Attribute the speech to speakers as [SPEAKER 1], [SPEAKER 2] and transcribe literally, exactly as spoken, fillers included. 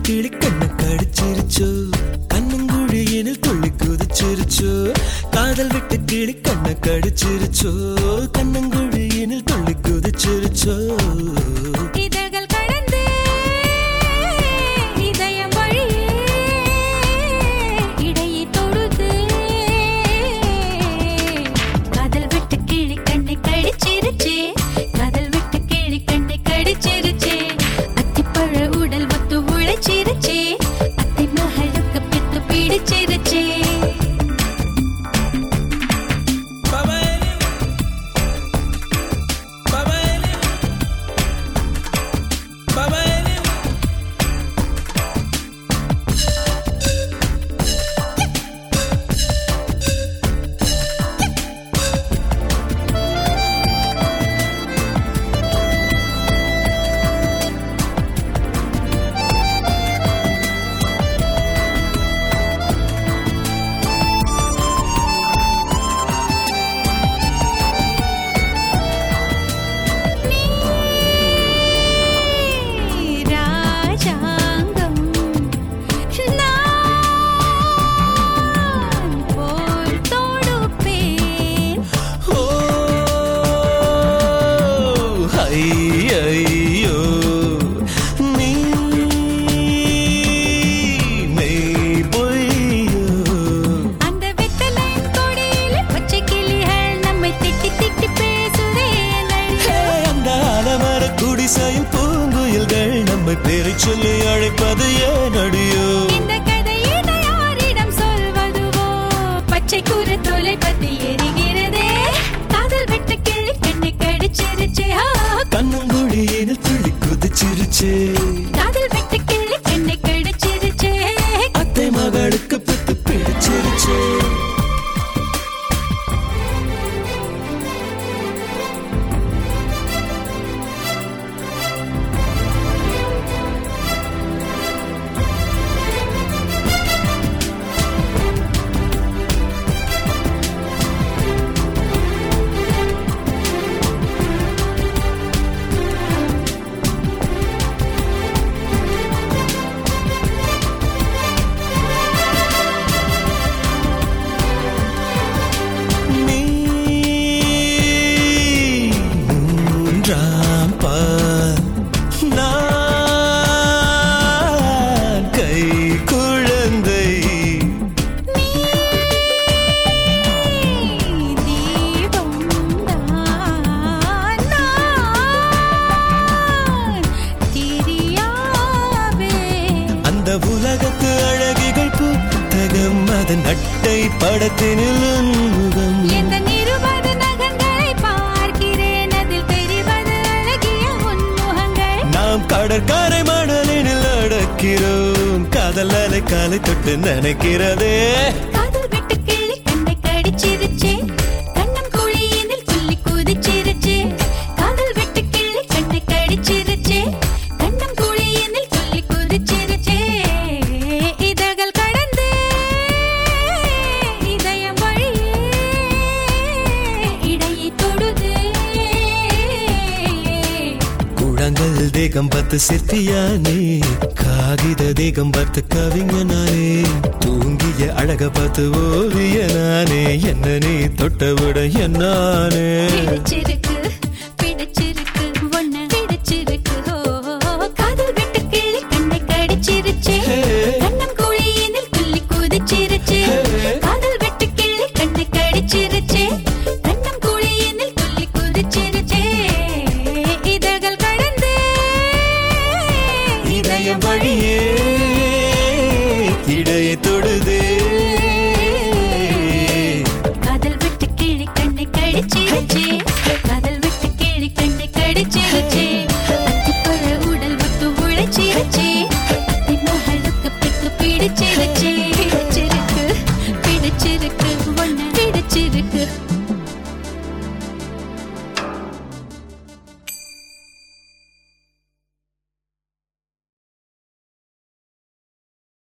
[SPEAKER 1] கிளி கண்ண கடிச்சிருச்சோ கண்ணங்குழியினில் துள்ளி குதிச்சிருச்சோ காதல் விட்டு கிளி கண்ண கடிச்சிருச்சோ கண்ணங்குழியினில் துள்ளி குதிச்சிருச்சோ பூங்குயில்கள் நம்மை பேரை சொல்லி அழைப்பது ஏன் அடியோ
[SPEAKER 2] இந்த கதையினை யாரிடம் சொல்வதுவோ பச்சை கூறு தோலை பத்தி எரிகிறதே காதல் வெட்ட கிளி கண்ணை கடிச்சிருச்சே
[SPEAKER 1] கண்ணங்குழியினில் துள்ளி குதிச்சிருச்சே
[SPEAKER 2] காதல் வெட்ட கிளி கண்ணை கடிச்சிருச்சே
[SPEAKER 1] அத்தை மகளுக்கு பித்து பிடிச்சிருச்சே உலகத்து அழகிகள் புத்தகம் அதன் அட்டை படத்தினில் உன்முகம்
[SPEAKER 2] எந்த நிருபது நகங்களை பார்க்கிறேன் அதில் தெரிவது அழகிய உன்முகங்கள்
[SPEAKER 1] நாம் கடற்கரை மணலினில் அடக்கிறோம் காதல் அலை காலை தொட்டு நினைக்கிறதே
[SPEAKER 2] காதல் வெட்டு கிளி கண்ணை கடிச்சிருச்சே கண்ணம் குழியினில் துள்ளி குதிச்சிருச்சே காதல் வெட்டு கிளி கண்ணை கடிச்சிருச்சே கண்ணம் குழியினில் துள்ளி குதிச்சிருச்சே
[SPEAKER 1] தேகம் பார்த்து சிற்பியானே காகித தேகம் பார்த்து கவிஞனானே தூங்கிய அழக பார்த்து ஓவிய நானே என்ன நீ தொட்டவிட என்னானே
[SPEAKER 2] பிடிச்சிருக்கு பிடிச்சிருக்கு ஒன்ன பிடிச்சிருக்கு காதல் வெட்டு கிளி கண்ணை கடிச்சிருச்சே கண்ணம் குழியினில் துள்ளி குதிச்சிருச்சே காதல் வெட்டு கிளி கண்ணை கடிச்சிருச்சே கண்ணம் குழியினில் துள்ளி குதிச்சிருச்சே இதழ்கள் கடந்து
[SPEAKER 1] இதயம் வழியே இடையை தொடுதே
[SPEAKER 2] காதல் விட்டு கிளி கண்ணை கடிச்சிருச்சே காதல் விட்டு கிளி கண்ணை கடிச்சிருச்சே அத்திப்பழ உடல் விட்டு உழைச்சிருச்சே அத்தி மகளுக்கு பித்து பிடிச்சிருச்சே